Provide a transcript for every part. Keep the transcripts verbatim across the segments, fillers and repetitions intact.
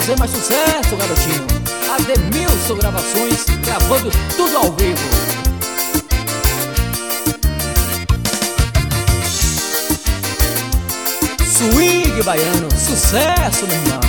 fazer mais sucesso, garotinho. Ademilson Gravações, gravando tudo ao vivo. Swing baiano, sucesso, meu irmão.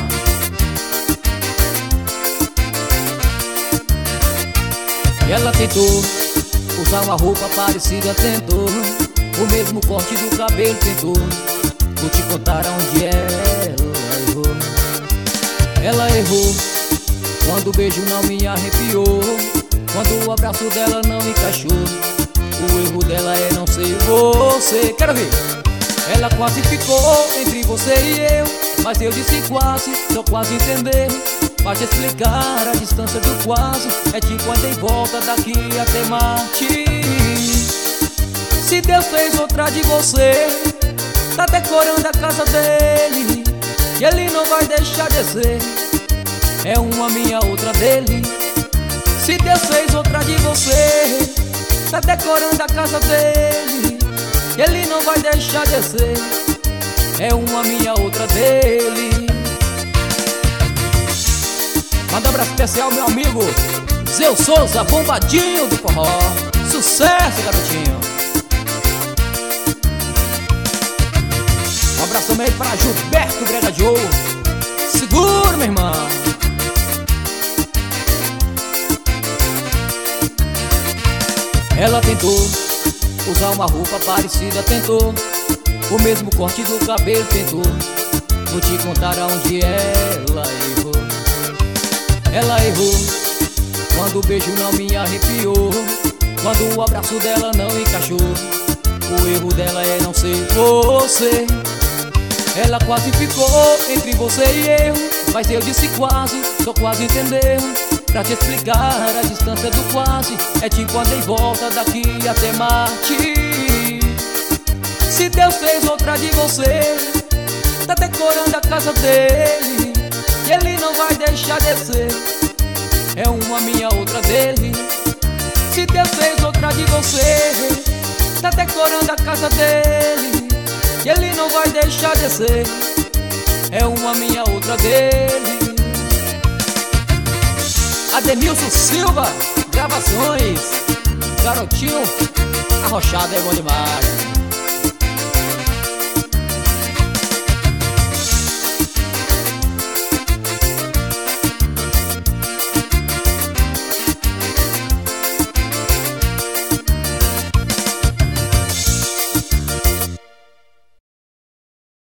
E ela tentou usar uma roupa parecida, tentou o mesmo corte do cabelo, tentou. Vou te contar onde ela errou. Ela errou quando o beijo não me arrepiou, quando o abraço dela não encaixou. O erro dela é não ser você. Quero ver. Ela quase ficou entre você e eu, mas eu disse quase, só quase entender. Pra te explicar a distância do quase, é tipo andar em volta daqui até Marte. Se Deus fez outra de você, tá decorando a casa dele, e ele não vai deixar de ser. É uma minha, outra dele. Se Deus fez outra de você, tá decorando a casa dele, e ele não vai deixar de ser. É uma minha, outra dele. Manda um abraço especial, meu amigo Zeu Souza, bombadinho do forró. Sucesso, garotinho. Um abraço também para Gilberto Brega Joe. Segura, meu irmão. Ela tentou usar uma roupa parecida, tentou o mesmo corte do cabelo, tentou. Vou te contar aonde ela errou. Ela errou quando o beijo não me arrepiou, quando o abraço dela não encaixou. O erro dela é não ser você. Ela quase ficou entre você e eu, mas eu disse quase, só quase entendeu. Pra te explicar a distância do quase, é tipo andar em volta daqui até Marte. Se Deus fez outra de você, tá decorando a casa dele, e ele não vai deixar de ser. É uma minha, outra dele. Se Deus fez outra de você, tá decorando a casa dele, e ele não vai deixar de ser. É uma minha, outra dele. Ademilson Silva, Gravações. Garotinho arrochado é bom demais.